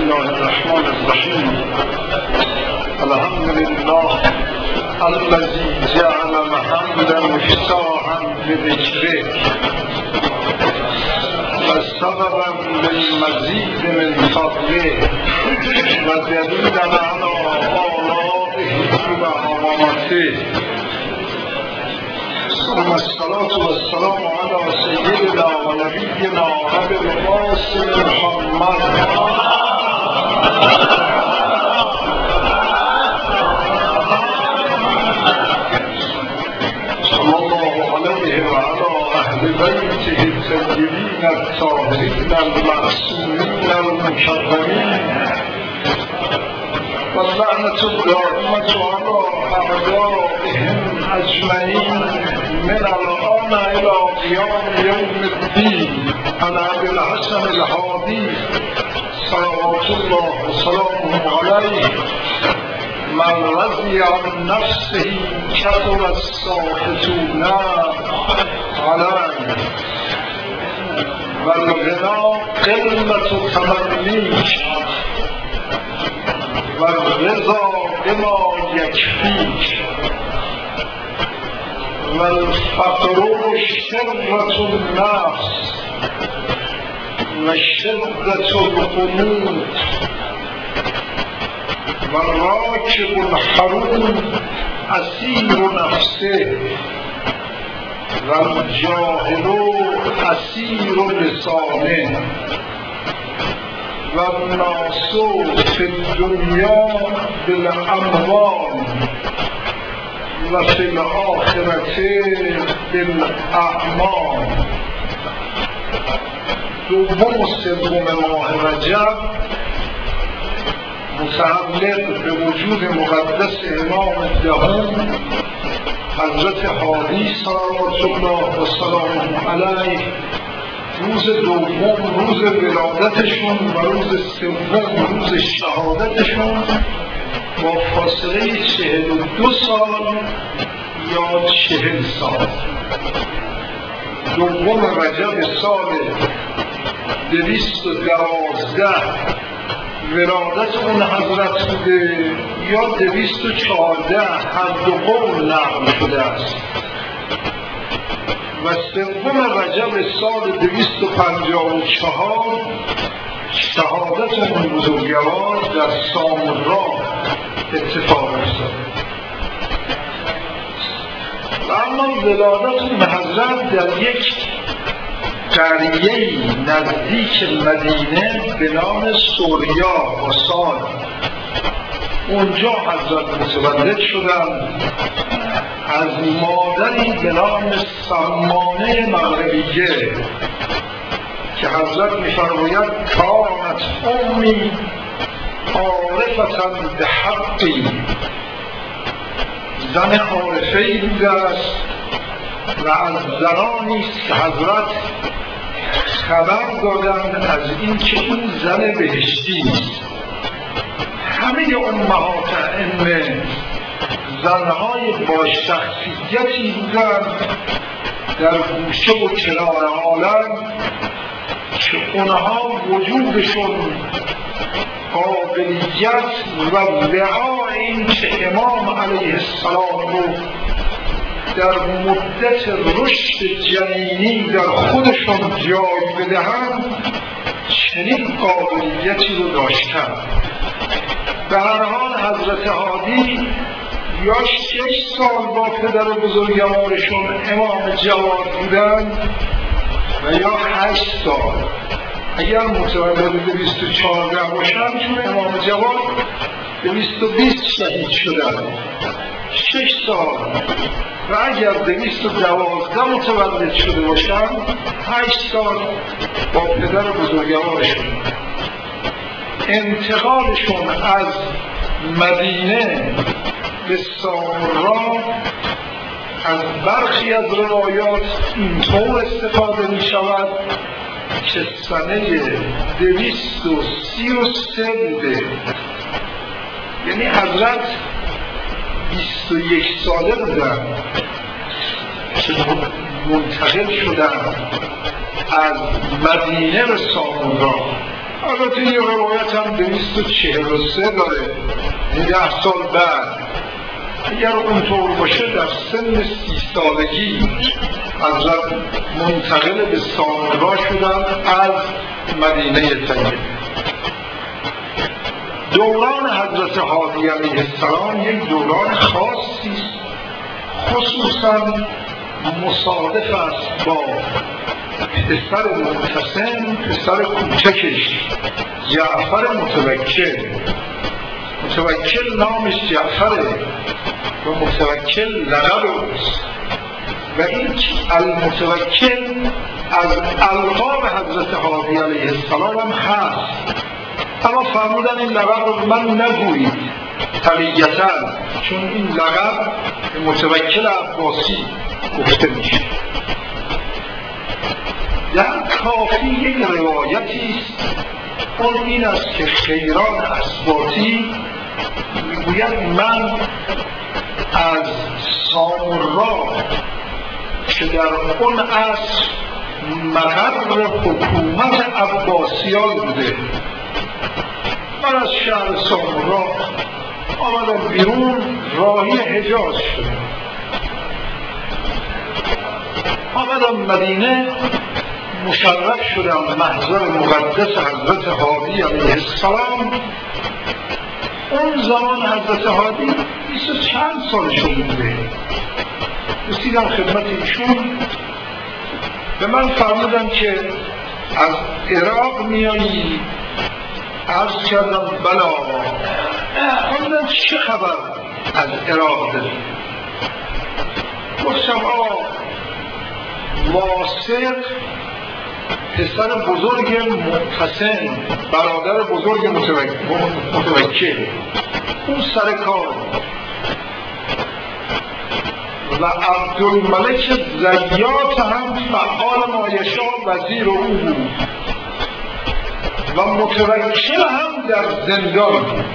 الله الرحمن الرحیم. الحمد لله الذي جعل محمدا مفتاحا بذكره وسببا للمزيد من فضله ودليلا على آلائه وعظمته. ثم الصلاة والسلام على سيدنا ونبينا أبي القاسم محمد صلى الله عليه وعلى أهل بيته الطيبين الطاهرين المعصومين المكرمين، واللعنة الدائمة على أعدائهم أجمعين من الآن إلى قيام يوم الدين. عن أبي الحسن الهادي صلوات الله وسلامه عليه: من رضي عن نفسه كثر الساخطون عليه، والغنى قلة تمنيك، والرضا بما يكفيك، والفقر شرة النفس، وشدة القنوط، والراكب الحروم أسير نفسه، والجاهل أسير لسانه، والناس في الدنيا بالأموال وفي الآخرة بالأعمال. دوم و سوم ماه رجب متعلق به وجود مقدس امام دهم حضرت هادی صلوات الله و سلامه علیه، روز دوم روز ولادتشون و روز سوم روز شهادتشون با فاصله 42 سال یا 40 سال. دوم رجب سال 212 ولادت اون حضرت بوده یا 214، هر دو قول نقل شده است. و سوم رجب سال 254 شهادت اون بزرگوار در سامرا اتفاق افتاد. و اما ولادت اون حضرت در یک قریه نزدیک مدینه به نام سوریا و سال، اونجا حضرت متولد شدند از مادری به نام سمانه مغربیه که حضرت می‌فرماید کانت امی عارفة بحقی، زن عارفه‌ای بوده است و از زنانی است که حضرت خبر دادند از این که این زن بهشتی است. همه امهات ائمه زنهای با شخصیتی بودند در گوشه و کنار عالم که اونها وجودشون قابلیت و وعا این که امام علیه السلام رو در مدت رشد جنینی در خودشون جای بدهند چنین قابلیتی رو داشتند. به هر حال حضرت هادی یا 6 سال با پدر بزرگوارشون امام جواد بودند و یا 8 سال. اگر متولد 214 باشند چون امام جواد 220 شهید شدند 6 سال، و اگر 212 متولد شده باشند 8 سال با پدر بزرگوارشون. انتقالشون از مدینه به سامرا از برخی از روایات اینطور استفاده می شود که سنه 233 بوده، یعنی حضرت 21 ساله بودن که منتقل شدن از مدینه به سامرا البته یه روایت هم 243 داره، 10 سال بعد اگر اونطور باشه در سن 30 سالگی حضرت منتقل به سامرا شدن از مدینه طیبه. دوران حضرت هادی علیه السلام یک دوران خاصی است، خصوصا مصادف است با پسر معتصم، پسر کوچکش جعفر متوکل. متوکل نامش جعفره و متوکل لقب اوست و این المتوکل از القاب حضرت هادی علیه السلام هم هست، اما فرمودن این لقب رو من نگویید طبیعتاً، چون این لقب متوکل عباسی گفته میشه. در کافی یک روایتی است، اون این است که خیران اسباطی میگوید من از سامرا که در اون عصر مقر حکومت عباسیان بوده، من از شهر سامرا آمدم بیرون، راهی حجاز شدم، آمدم مدینه، مشرف شدم محضر مقدس حضرت هادی علیه السلام. اون زمان حضرت هادی 20 چند سالشون بوده. رسیدم خدمت ایشون، به من فرمودن که از عراق میایی؟ عرض کردم بله آقا. فرمودن چه خبر از عراق داری؟ گفتم آقا واثق پسر بزرگ معتصم، برادر بزرگ متوکل، اون سر کار و عبدالملک زیات هم فعال مایشا وزیر او بود و متوکل هم در زندان بود.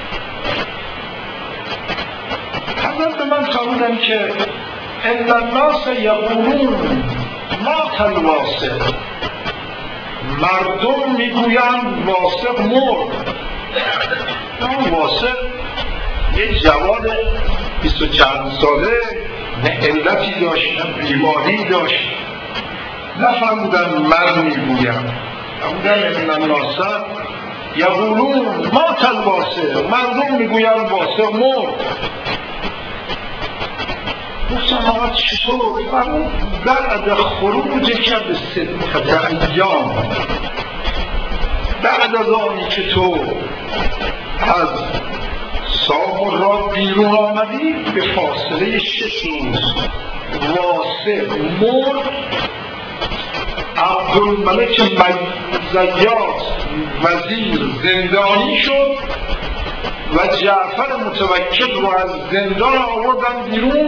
حضرت به من فرمودن که ان الناس یقولون مات الواثق، مردم میگویند واثق مرد. اون واثق یه جوان 20 و چند ساله، نه علتی داشت نه بیماری داشت. نفرمودن من میگویم، فرمودن ان الناس یقولون مات الواثق، مردم میگویند واثق مرد. گفتم آقا چطور؟ بعد خروج که به 6 ایام، بعد از آنی که تو از سامرا بیرون آمدی به فاصله 6 روز واثق مرد، عبدالملک زیات وزیر زندانی شد و جعفر متوکل رو از زندان آوردن بیرون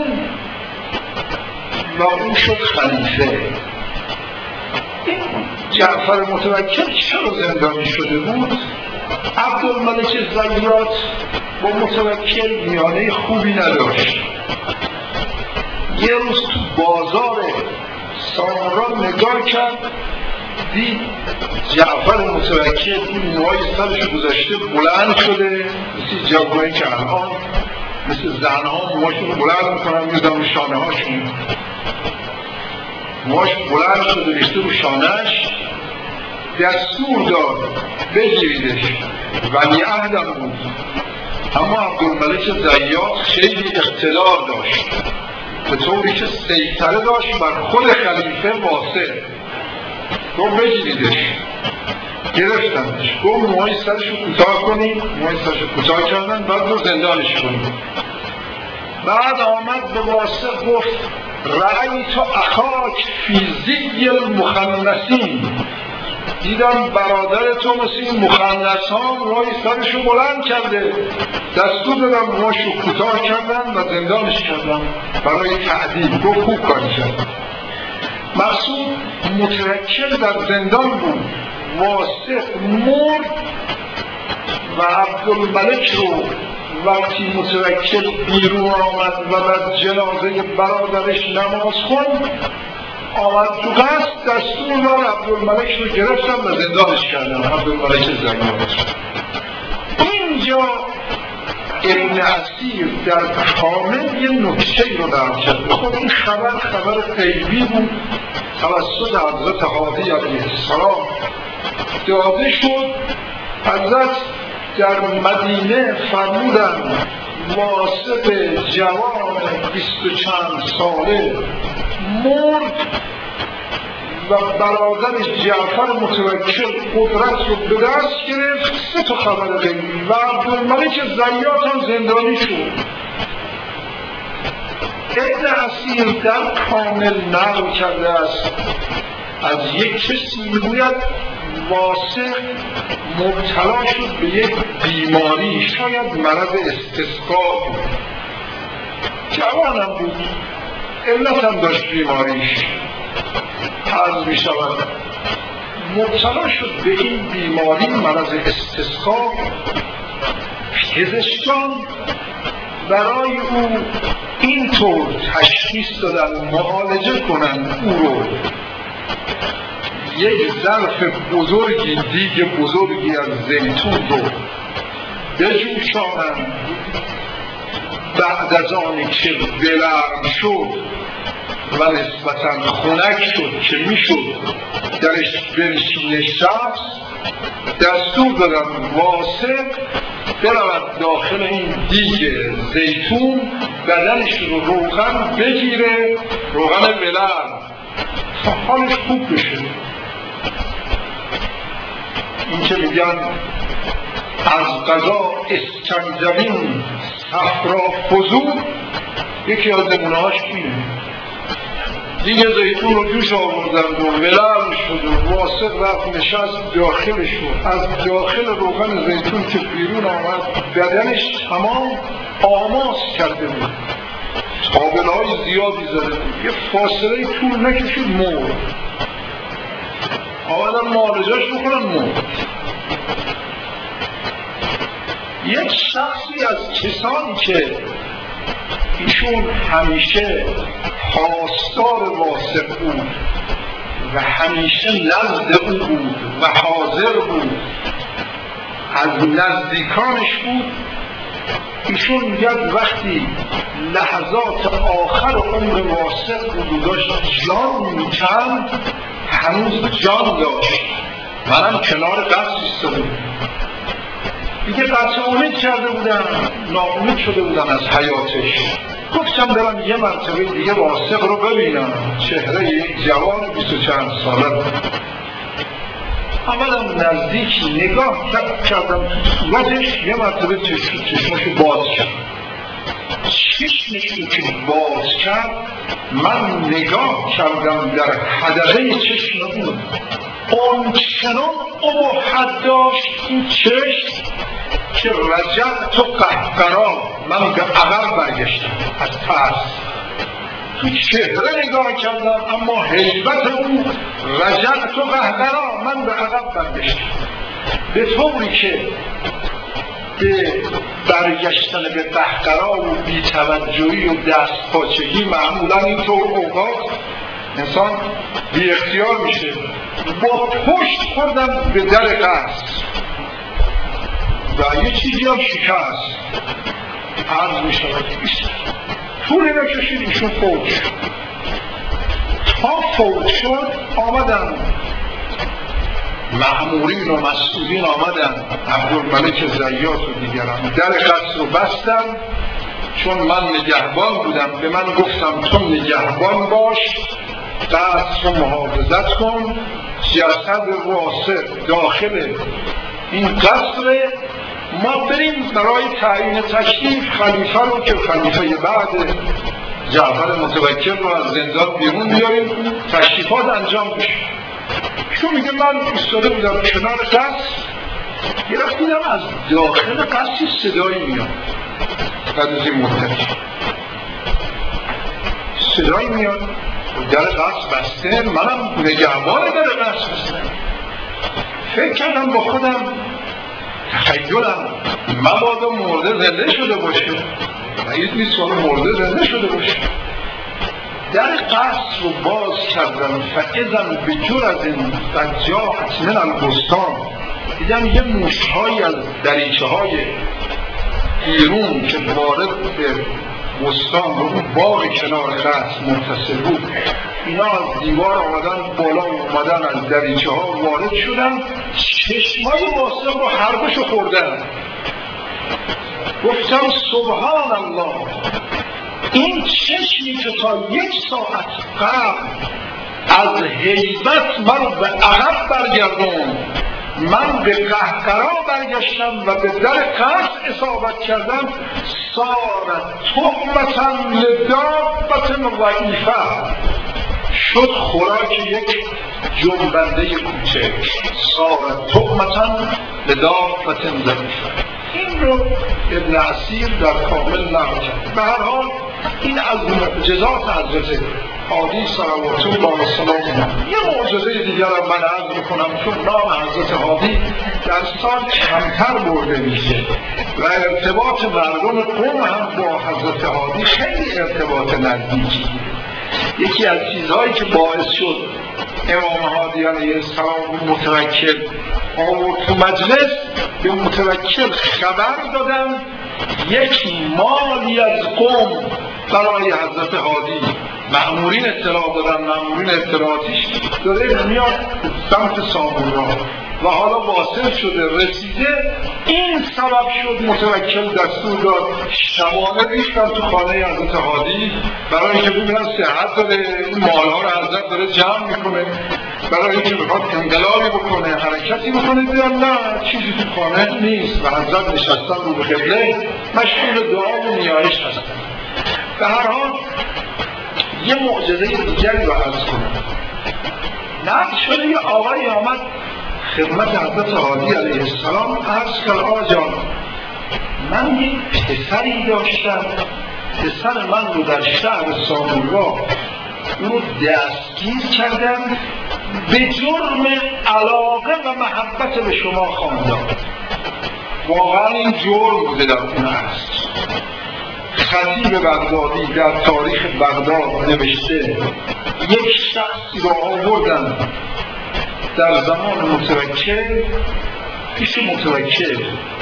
و اون شد خلیفه. این جعفر متوکل چرا زندانی شده بود؟ عبدالملک زیات با متوکل میانه خوبی نداشت. یه روز تو بازار سامرا نگاه کرد، دید جعفر متوکل این موهای سرش گذاشته بلند شده، مثل جوانی که الان مثل زنها موهاشون بلند میکنن میزن رو شانه هاشون، موهاش بلند شده ریخته رو شانهش، دستور داد بگیریدش، ولیعهدم بود. اما عبدالملک زیات خیلی اقتدار داشت به طوری که سیطره داشت بر خود خلیفه واثق. گفت بگیریدش، گرفتنش، گفت موهای سرشو کوتاه کنید، موهای سرشو کوتاه کردن، بعد رو زندانش کنید. بعد آمد به واثق گفت رأیت اخاک فی زی المخنثین، دیدم برادر تو مثل این مخنث ها موهای سرشو بلند کرده، دستور دادم موهاشو کوتاه کردن و زندانش کردم برای تعدیل. گفت خوب کاری کرد. مقصود متوکل در زندان بود، واثق مرد و عبدالملک رو وقتی متوکل بیرون آمد و بر جنازه برادرش نماز خوند، آمد تو قصد دستور دار عبدالملک رو گرفتم و زندانش کردم. عبدالملک زیاد اینجا ابن اسیر در کامل یه نکته رو درک کرد. خب این خبر غیبی بود توسط حضرت هادی علیه السلام داده شد. حضرت در مدینه فرمودن واسط جوان 20 و چند ساله مرد و برادر جعفر متوکل قدرت رو به دست گرفت. 3 تا خبر غیبی و عبدالملک زیاد هم زندانی شد. ابن اسیر در کامل نقل کرده است از یک کسی میگوید واسق مبتلا شد به یک بیماری، شاید مرض استسقا بود. جوانم بود، علت هم داشت بیماریش. عرض می شود مبتلا شد به این بیماری مرض استسقا. پزشکان برای او اینطور تشخیص دادن معالجه کنن او رو یک ظرف بزرگی دیگ بزرگی از زیتون رو بجوشانند. بعد از آنی که بلرم شد و نسبتاً خنک شد که میشد درش بنشینه شخص، دستور دادن واسق برود داخل این دیگ زیتون بدنش رو روغن بگیره، روغن بلرم، تا حالش خوب بشه. این که میگن از قضا اسکنجبین صفرا فضول، یکی از نمونه‌هاش اینه. دیگه زیتون رو جوش آوردند و ولرم شد و واسق رفت نشست داخلش رو. از داخل روغن زیتون که بیرون آمد بدنش تمام آماس کرده بود، تابله‌های زیادی زده بود، یه فاصله طول نکشید مرد. آمدن معالجه‌اش بکنن مرد. یک شخصی از کسانی که ایشون همیشه خواستار واسق بود و همیشه نزد او بود و حاضر بود، از نزدیکانش بود، ایشون میگد وقتی لحظات آخر عمر واسق بود و داشت جان میکند، هنوز جان داشت. منم کنار قصد ایسته بود، دیگه قطع امید کرده بودن، ناامید شده بودن از حیاتش. گفتم برم یه مرتبه دیگه واسق رو ببینم. چهره یک جوان 20 و چند ساله بود. اولا نزدیک نگاه کردم تو صورتش، یه مرتبه چشمشو باز کرد. چشمشو که باز کرد من نگاه کردم در حدقه چشم بود، اون چنان ابهت داشت این چشم که رجعت و قهقرا، من به عقب برگشتم از ترس. تو چهره نگاه کردم اما هیبت او رجعت و قهقرا، من به عقب برگشتم. به طوری که به برگشتن به قهقرا و بی‌توجهی و دست پاچگی معمولا اینطور اوقات انسان بی اختیار میشه. با پشت خوردم به در قصر و یه چیزی هم شکست. عرض می شود طول نکشید ایشون فوت شد. تا فوت شد آمدن مأمورین و مسئولین، آمدن عبدالملک زیاد و دیگران در قصر رو بستن. چون من نگهبان بودم به من گفتم تو نگهبان باش، قصر رو محافظت کن، جسد واسق داخل این قصر، ما بریم برای تعیین تشریف خلیفه رو که خلیفه بعد جعفر متوکل رو از زندان بیرون بیاریم، تشریفات انجام بشه. چون میگه من ایستاده بودم کنار قصر، یه وقت دیدم از داخل قصر صدایی میاد. بعد از این مدت صدایی میاد، در قصر بسته، منم نگهبان در قصر بسته. فکر کردم با خودم، تخیلم مبادا مرده زنده شده باشه، بعید نیست مرده زنده شده باشه. در قصر رو باز کردن فاذا بجور از این فجاعت من البستان، دیدن یه موشهایی از دریچه های بیرون که وارد به بستان و اون باغ کنار قصر متصل بود، اینا از دیوار آمدن بالا، اومدن از دریچه ها وارد شدن، چشمای قاسم رو هر دوشو خوردن. گفتم سبحان الله، این چشمی که تا 1 ساعت قبل از هیبت من به عقب برگردون، من به قهقرا برگشتم و به در قصر اصابت کردم، صارت تهمة لدابة ضعیفه، شد خوراک یک جنبنده کوچک. صارت تهمة لدابة ضعیفه. این رو ابن اسیر در کامل نقل کرد. به هر حال این از معجزات حضرت هادی صلوات الله وسلامه. یه معجزه دیگر هم من عرض میکنم، چون نام حضرت هادی در سال کمتر برده میشه و ارتباط مردم قوم هم با حضرت هادی خیلی ارتباط نزدیکی. یکی از چیزهایی که باعث شد امام هادی علیه السلام متوکل آورد تو مجلس، به متوکل خبر دادن یک مالی از قوم برای حضرت هادی. مأمورین اطلاع دادن، مأمورین اطلاعاتیش داره میاد سمت سامورا و حالا واصل شده، رسیده. این سبب شد متوکل دستور داد شبانه ریختن تو خانه حضرت هادی برای اینکه ببینن صحت داره، این مالها رو حضرت داره جمع میکنه، برای اینکه بخواد انقلابی بکنه، حرکتی بکنه. دیدن نه، چیزی تو خانه نیست و حضرت نشستن رو به قبله مشغول دعا و نیایش هستن. به هر حال یه معجزه دیگری رو عرض کنم. نقل شده یه آقایی آمد خدمت حضرت هادی علیه السلام، عرض کرد آقا جان، من یک پسری داشتم، پسر من رو در شهر سامورا اون رو دستگیر کردم به جرم علاقه و محبت به شما خواندم. واقعا این جرم بوده در اون هست. خطیب بغدادی در تاریخ بغداد نوشته یک شخصی را آوردن در زمان متوکل پیش متوکل،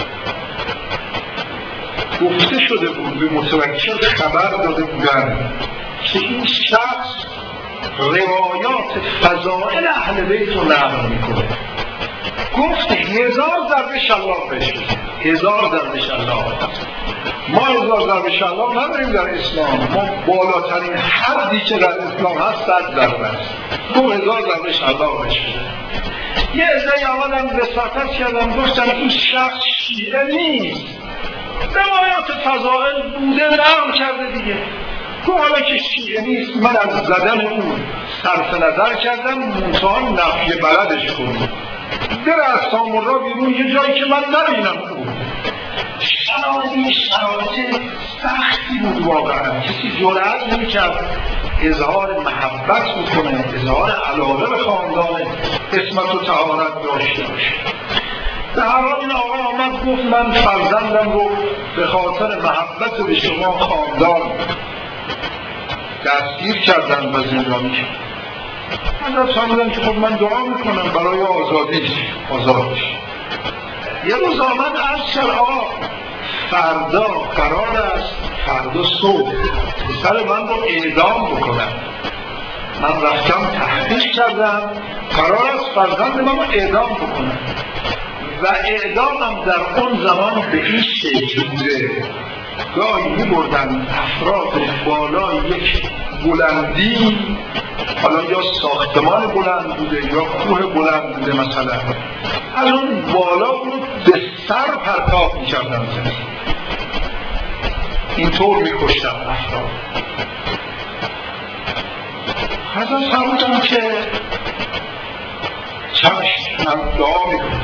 گفته شده بود به متوکل خبر داده بودن که این شخص روایات فضائل اهل بیت رو نقل میکنه. گفت 1000 ضرب شلاق بشه، 1000 ضرب شلاق. ما 1000 ضرب شلاق نداریم در اسلام، ما بالاترین حدی که در اسلام هست 100 ضرب است. تو 1000 ضرب شلاق بشه. یه عده آمدن وساطت کردن، گفتن این شخص شیعه نیست، روایات فضائل بوده نقل کرده دیگه. تو حالا که شیعه نیست، من از زدن اون صرف نظر کردم، منتها نفی بلدش کنم، در از سامورا بیرون یه جایی که من نبینم. اون شرایط سختی بود واقعا، کسی جرأت نمی‌کرد اظهار محبت بکنه، اظهار علاقه به خاندان عصمت و طهارت داشته باشه. در هر حال این آقا آمد گفت من فرزندم رو به خاطر محبت به شما خاندان دستگیر کردن و زندانی کردن. حضرت فرمودن که خب من دعا میکنم برای آزادیش. یه روز آمد عرض کرد آقا فردا قرار است، فردا صبح پسر من رو اعدام بکنم. من رفتم تحقیق کردم، قرار است فرزند من رو اعدام بکنم و اعدامم در اون زمان به این شکل بوده. گاهی می‌بردن افراد بالای یک بلندی، حالا یا ساختمان بلند بوده یا کوه بلند بوده، مثلا از اون بالا بود به سر پرتاب می‌کردن، اینطور می‌کشتن افراد. حضرت فرمودن که چشم، من دعا می‌کنم.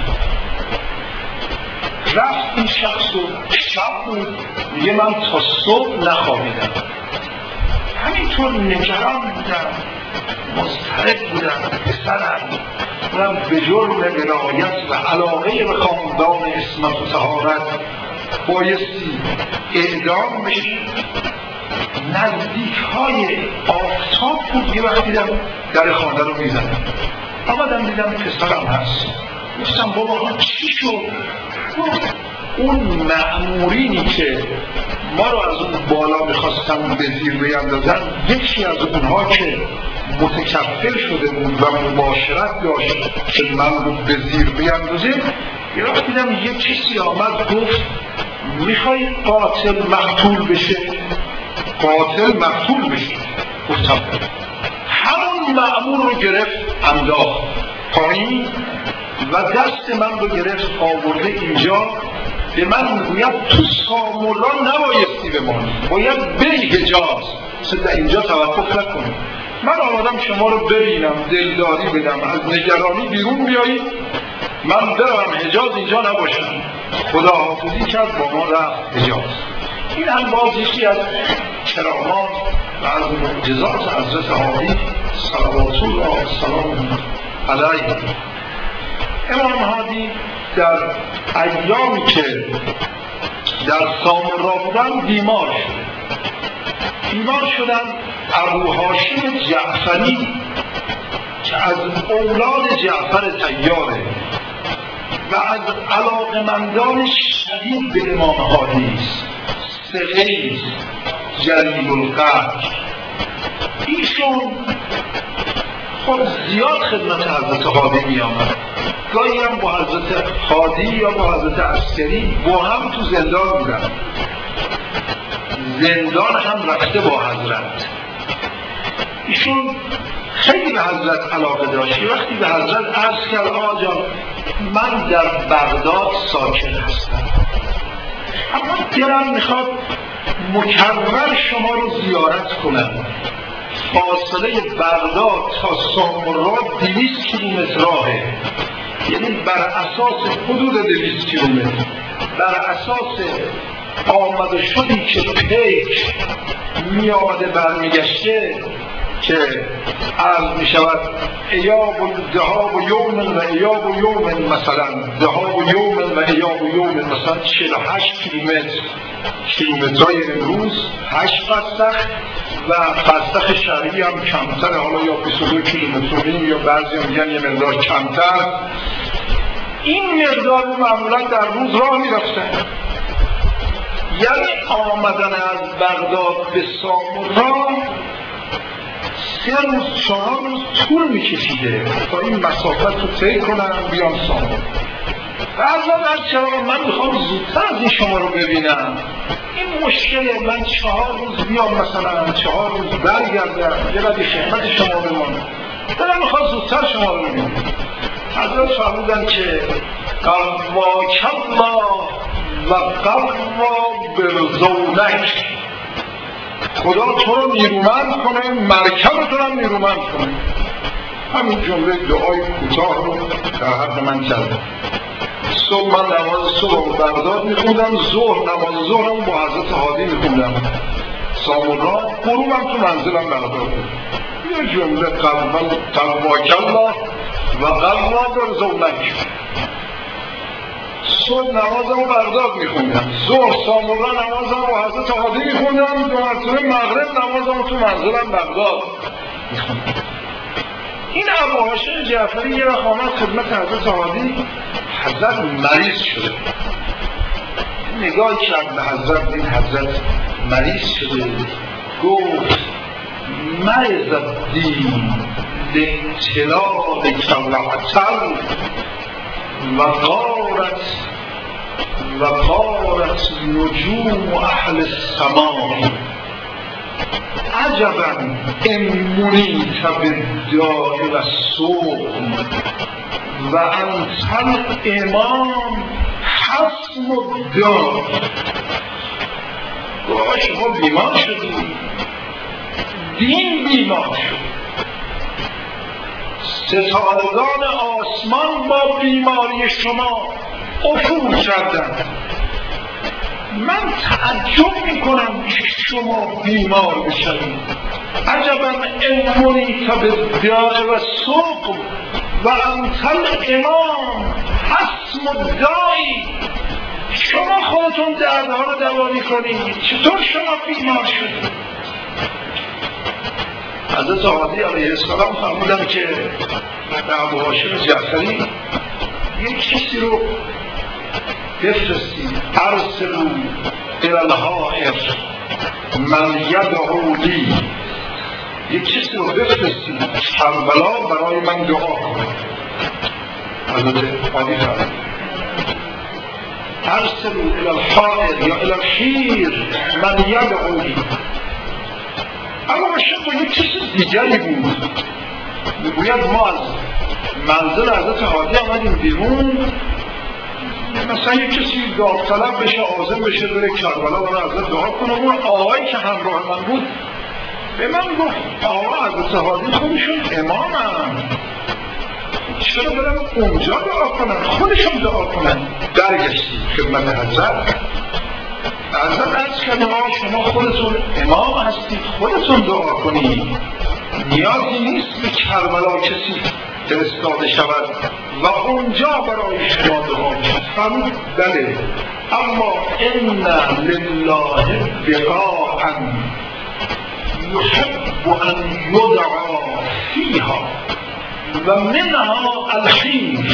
رفت این شخص رو، شب بود، میگه من تا صبح نخوابیدم، همینطور نگران بودم، مضطرب بودم. پسرم اونم به جرم ولایت و علاقه به خاندان عصمت و طهارت بایستی اعدام بشه نزدیک های آفتاب بود. یه وقت دیدم در خانه رو میزنم، آمدم دیدم پسرم هست. گفتم بابا چی شد؟ اون مأمورینی که ما رو از اون بالا میخواستن به زیر بیندازن، یکی از اونها که متکفل شده بود و مباشرت داشت که من رو به زیر بیندازه، یه وقت دیدم یه کسی آمد گفت میخوای قاتل مقتول بشه؟ قاتل مقتول بشه. گفتم همون مأمور رو گرفت انداخت پایین و دست من رو گرفت آورده اینجا. به من میگوید تو سامرا نبایستی بمانی، باید بری حجاز، در اینجا توقف نکنی. من آمدم شما رو ببینم، دلداری بدم، از نگرانی بیرون بیایید، من برم حجاز، اینجا نباشم. خداحافظی کرد، با ما رفت حجاز. این هم باز یکی از کرامات و از معجزات حضرت هادی صلوات الله و سلام علیه. امام هادی در ایامی که در سامرا بودن بیمار شدن. ابو هاشم جعفری که از اولاد جعفر طیاره و از علاقمندان شدید به امام هادی است، ثقه جلیل القدر، ایشون خود زیاد خدمت حضرت هادی می آمد. گاهی هم با حضرت هادی یا با حضرت عسکری با هم تو زندان بودن. زندان هم رفته با حضرت. ایشون خیلی به حضرت علاقه داشت. وقتی به حضرت عرض کرد آقا جان من در بغداد ساکن هستم، اما دلم میخواد مکرر شما رو زیارت کنم. فاصله بغداد تا سامرا 200 کیلومتر راهه، یعنی بر اساس حدود 200 کیلومتر، بر اساس آمده شدی که پیک می آمده برمیگشته که عرض می شود ایاب و دهاب و یومن و ایاب و یومن، مثلا دهاب و یومن و ایاب و یومن، مثلا 48 کیلومترهای امروز 8 فستخ و فستخ شرعی هم کمتر، حالا یا 22 کیلومتر یا بعضی هم میگن یه مقدار کمتر. این مقدار رو معمولا در روز راه می رفتن. یعنی آمدن از بغداد به سامرا 3 روز 4 روز طول میکشیده تا این مسافت رو طی کنن بیان سامرا. بعضا چرا من میخوام زودتر از این شما رو ببینم، این مشکله، من 4 روز بیام، مثلا 4 روز برگردم، یه بعدی خدمت شما بمانم، دلم میخوام زودتر شما رو ببینم. حضرت فرمودن که قواک الله و قوا برزونک، خدا تو رو نیرومند کنه، مرکب تو رو نیرومند کنه. همین جمله دعای کوتاه رو در حد من کردم. صبح من نماز صبح رو بغداد میخوندم، نماز ظهرم با حضرت هادی میخوندم سامرا، غروبم تو منزلم بغداد بود. یه جمله قواک الله و قوا برزونک. صبح نمازم بغداد میخوندم، ظهر سامرا نمازم با حضرت هادی میخوندم، دو مرتبه مغرب نمازم تو منزلم بغداد میخوندم. این ابو هاشم جعفری یه وقت آمد خدمت حضرت هادی، حضرت مریض شده، نگاه کرد به حضرت، این حضرت مریض شده، گفت مرض الدین لاطلاع کالعطر و غارت نجوم اهل السماء عجبا امنیت بالداء و السقم و انت الامام حسم الداء. شما بیمار شدید، دین بیمار شد، ستارگان آسمان با بیماری شما افول کردن. من تعجب میکنم که شما بیمار بشوید. عجبا امنیت بالداء و السقم و انت الامام حسم الداء. شما خودتون دردها رو دوا میکنید، چطور شما بیمار شدید؟ حضرت هادی علیه السلام فرمودن که به ابو هاشم جعفری یک کسی رو بفرستید، ارسلوا الی الحائر من یدعو لی، یک کسی رو بفرستید کربلا برای من دعا کنه. حضرت هادی فرمود ارسلوا الی الحائر یا الی الحیر من یدعو لی. اما هاشم با یک کسی دیگری بود، میگوید ما از منزل حضرت هادی آمدیم بیرون، مثلا یک کسی داوطلب بشه، عازم بشه بره کربلا برای حضرت دعا کنه. اون آقایی که همراه من بود به من گفت آقا حضرت هادی خودشون امامن، چرا برم اونجا دعا کنن، خودشون دعا کنن. درگشتیم خدمت حضرت عرض کردیم آقا شما خودتون امام هستید، خودتون دعا کنید، نیازی نیست به کربلا کسی فرستاده شود و اونجا برای شما دعا کنید. فرمود بله، اما ان لله بقاعا یحب ان یدعا فیها و منها الحیر.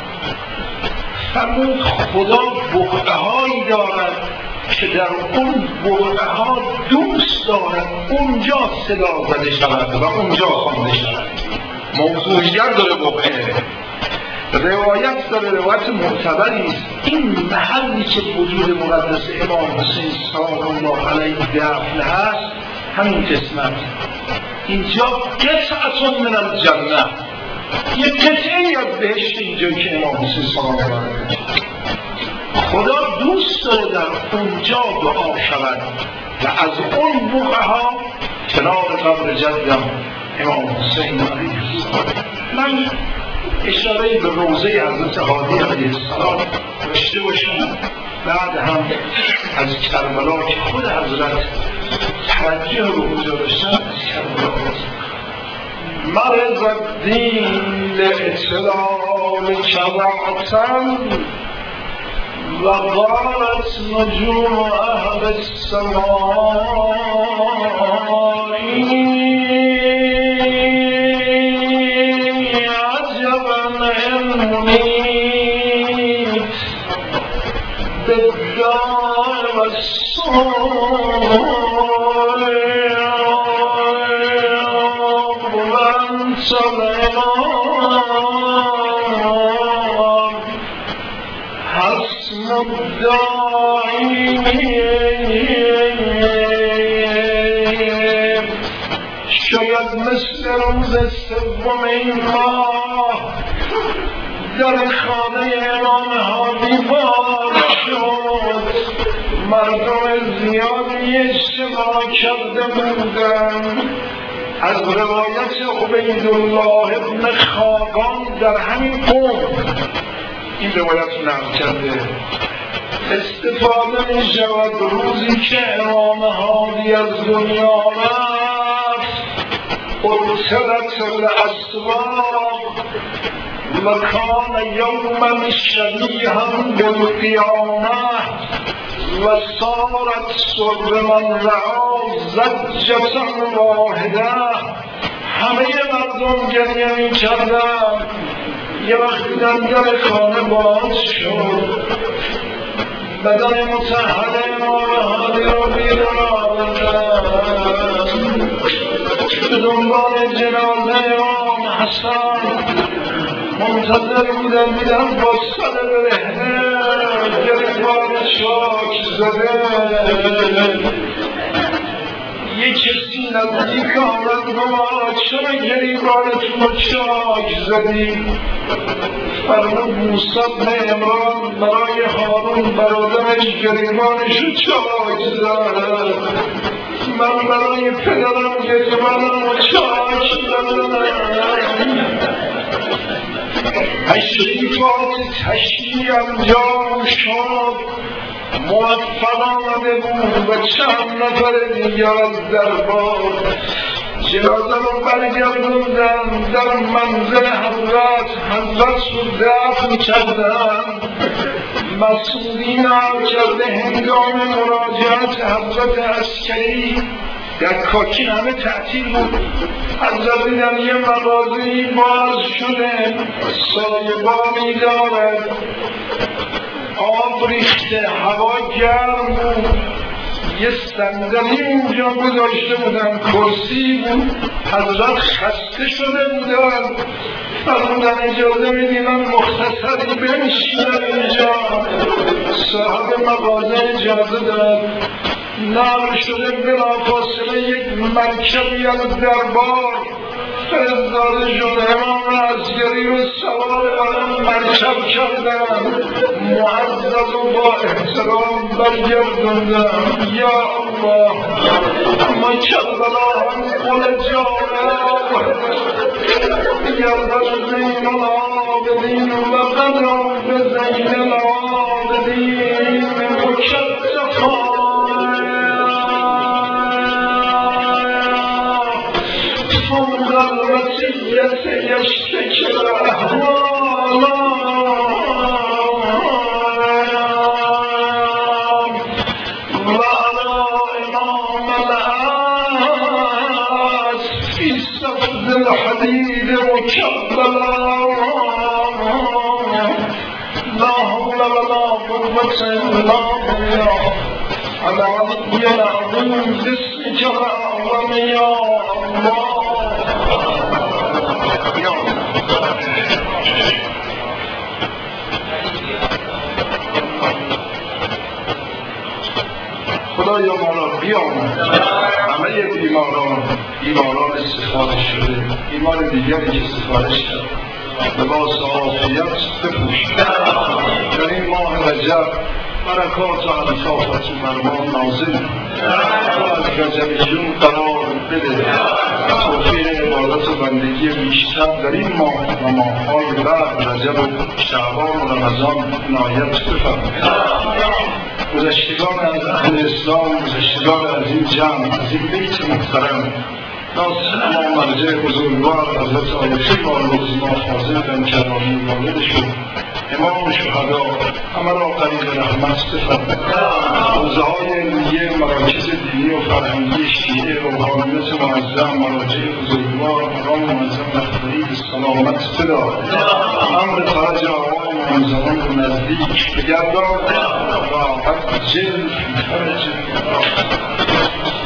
فرمود خدا بقعه‌هایی دارد که در اون بقعه‌ها دوست دارد اونجا صدا زده شود و اونجا خوانده شود. موضوعیت داره بقعه، روایت داره، روایت معتبری است. این محلی که وجود مقدس امام حسین سلام الله علیه دفن هست، همین قسمت اینجا قطعه من الجنه، یک قطعه از بهشت اینجا که امام حسین سلام الله علیه خدا دوست داره در اونجا دعا شود و از اون بقعه‌ها کنار قبر جدم امام حسین علیه السلام. من اشاره به روضه حضرت هادی علیه السلام داشته باشم، بعد هم از کربلا که خود حضرت توجه رو اونجا داشتن از کربلا مرز الدین لاطلال کبعتن و غارت نجوم اهل السماء عجبا منیت بالدار والصور وانت الامام حسن الداعی. شاید مثل روز سوم این ماه در خانه امام هادی بار شد، مردم زیادی اجتماع کرده بودند. از روایت عبیدالله ابن خاقان در همین قوم این روایت نقل کرده استفاده می شود. روزی که امام هادی از دنیا رفت، ارسلت الاسواق و کان یوما شبیها بالقیامه و صارت سر من رعا زجة واحده. همه مردم گریه می کردن. یه وقت دیدن در خانه باز شد، بدن متحد امام هادی رو بیرون آوردن، به دنبال جنازه امام حسن منتظر بودن. دیدن با سر برهنه گریبان شاک زده. یه کسی نزدیک آمد گفت چرا گریبانتون رو چاک زدی؟ فرمود موسی بن عمران برای هارون برادرش گریبانش رو چاک زد، من برای پدرم گریبانم رو چاک زدم. تشریفات تشییع انجام شد، موفق آمده بود و چند نفر دیگر از دربار جنازه رو برگردوندن در منزل حضرت رو دفن کردن. مسئولین عرض کرده هنگام مراجعت حضرت عسکری در کاکین همه تعطیل بود. حضرت دیدن یه مغازه‌ای باز شده، سایه‌بانی دارد، آب ریخته، هوا گرم بود، یه صندلی اونجا گذاشته بودن، کرسی بود. حضرت خسته شده بودن، فرمودن اجازه میدی من مختصری بنشینم اینجا. صاحب مغازه اجازه داد. نقل شده بلافاصله یک مرکبی از دربار فرستاده شد. امام عسکری رو سوار بر مرکب کردن، معزز و با احترام برگردوندن. یا الله، اما کربلا هم قول جانب گردن زین العابدین و قدم به زین العابدین مکتفا الوسيلة يشتكي الأهوال وعلى إمام العاص في سفد الحديد مكبلا لا حول ولا قوة إلا بالله العلي العظيم باسمك الأعظم يا الله. خدایا ما را بیامد همه بیماران سفارش شده، بیمار دیگری که سفارش کرد لباس عافیت بپوش. در این ماه رجب برکات و الطافت بر ما نازل از رجبیون قرار بده، توفیق عبادت و بندگی بیشتر در این ماه و ماه‌های بعد رجب و شعبان و رمضان عنایت بفرمایید. گذشتگان از اهل اسلام، گذشتگان از این جمع، از این بیت محترم، ناصر ما مرجع بزرگوار حضرت آیت الله فاضل بن کرامی والدشون، امام شهدا، همه را قریب رحمت بفرمایید. حوزه‌های علمیه، مراکز دینی و فرهنگی شیعه، روحانیت معظم، مراجع بزرگوار، مقام معظم رهبری به سلامت بدار. امر فرج آقای معظمان رو نزدیک بگردان و حق جلد فرج